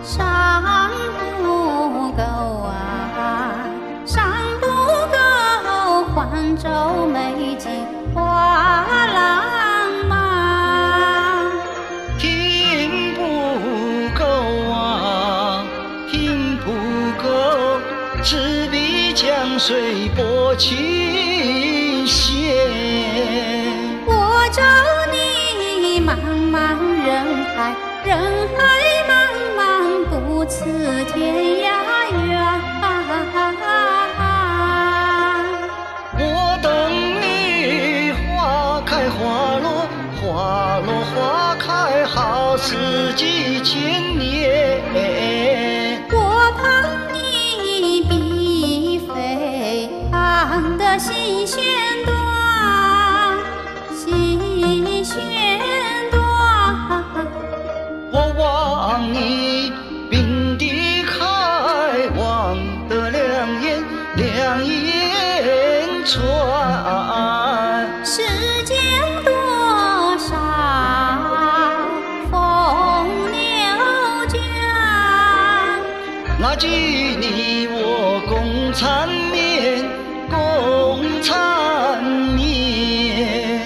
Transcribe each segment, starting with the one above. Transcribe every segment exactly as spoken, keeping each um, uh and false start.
尚不够啊，尚不够，黄州美景画浪漫。 听不够啊，听不够，只比江水波琴弦。 我找你，茫茫人海，人海茫茫，不辞天涯远。 我等你，花开花落，花落花开，好似几千年。 我盼你，比飞航的新弦断，新弦断。 我望你，并蒂开，望得两眼，两眼穿。 世间多少风流卷， 那句你我共缠绵，共缠绵。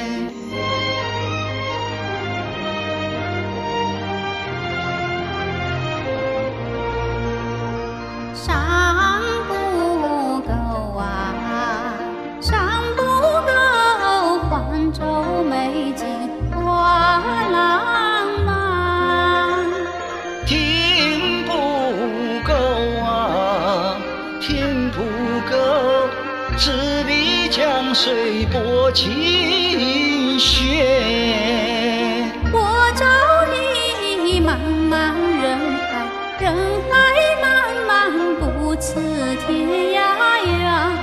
尚不够啊，尚不够，黄州美景画浪漫。 听不够啊，听不够，只比江水波琴弦。 我找你，茫茫人海，人海茫茫，不辞天涯远。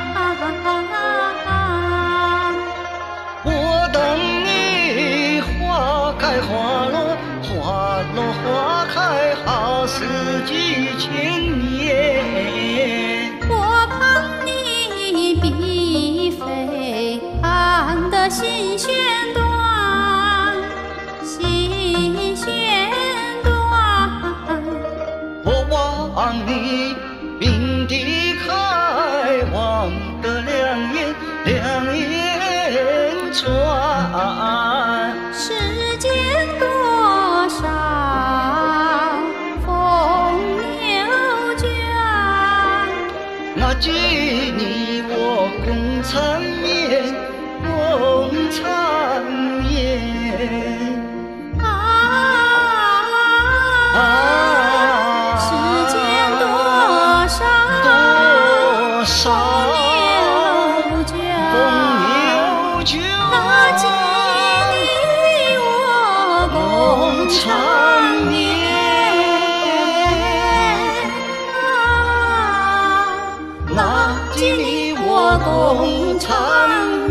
我等你，花开花落，花落花开，好似几千年。 我盼你，比飞航的新弦断，新弦断。 我望你，并蒂开，望得两眼，两眼穿。 世间多少风流卷， 那句你我共缠绵，共缠绵。 啊，世间多少多少风流卷， 风流卷， 那句你我共缠绵。啊， 那句你我共缠绵。